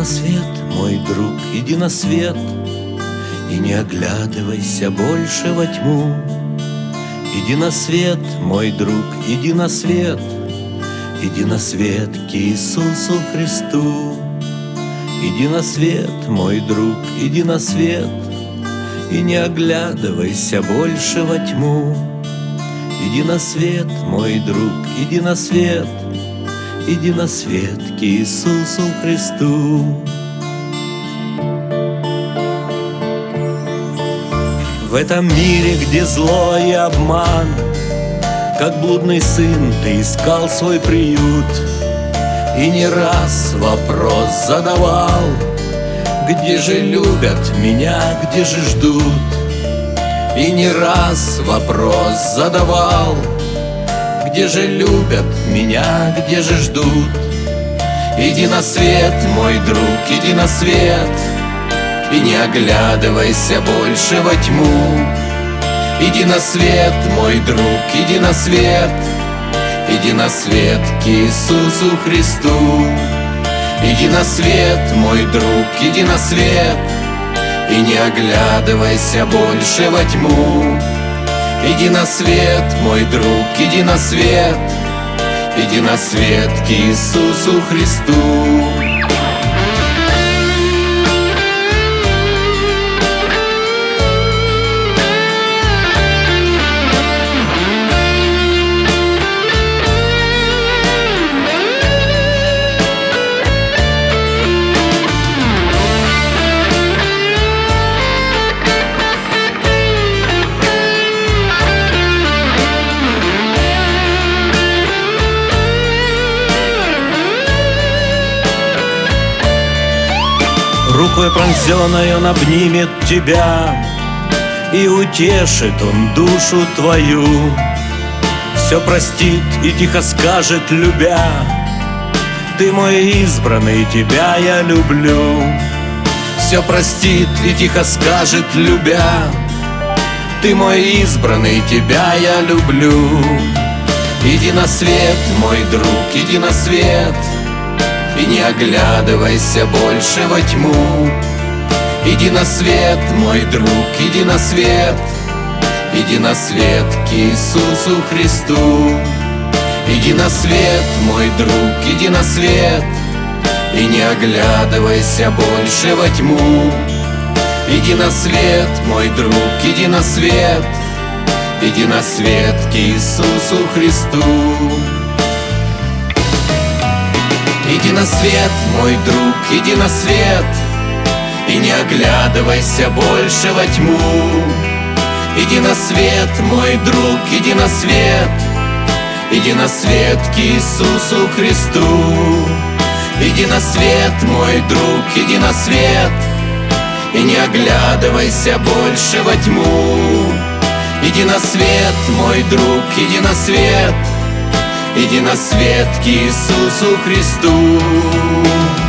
свет, мой друг, иди на свет, и не оглядывайся больше во тьму. Иди на свет, мой друг, иди на свет, иди на свет к Иисусу Христу. Иди на свет, мой друг, иди на свет, и не оглядывайся больше во тьму. Иди на свет, мой друг, иди на свет, иди на свет к Иисусу Христу. В этом мире, где зло и обман, как блудный сын ты искал свой приют, и не раз вопрос задавал: где же любят меня, где же ждут? И не раз вопрос задавал: где же любят меня, где же ждут? Иди на свет, мой друг, иди на свет, и не оглядывайся больше во тьму. Иди на свет, мой друг, иди на свет, иди на свет к Иисусу Христу. Иди на свет, мой друг, иди на свет, и не оглядывайся больше во тьму. Иди на свет, мой друг, иди на свет, иди на свет к Иисусу Христу. Рукой пронзенной он обнимет тебя, и утешит он душу твою. Все простит и тихо скажет, любя: ты мой избранный, тебя я люблю. Все простит и тихо скажет, любя: ты мой избранный, тебя я люблю. Иди на свет, мой друг, иди на свет, и не оглядывайся больше во тьму. Иди на свет, мой друг, иди на свет, иди на свет к Иисусу Христу. Иди на свет, мой друг, иди на свет, и не оглядывайся больше во тьму. Иди на свет, мой друг, иди на свет, иди на свет к Иисусу Христу. Иди на свет, мой друг, иди на свет, и не оглядывайся больше во тьму. Иди на свет, мой друг, иди на свет, иди на свет к Иисусу Христу. Иди на свет, мой друг, иди на свет, и не оглядывайся больше во тьму. Иди на свет, мой друг, иди на свет, иди на свет к Иисусу Христу.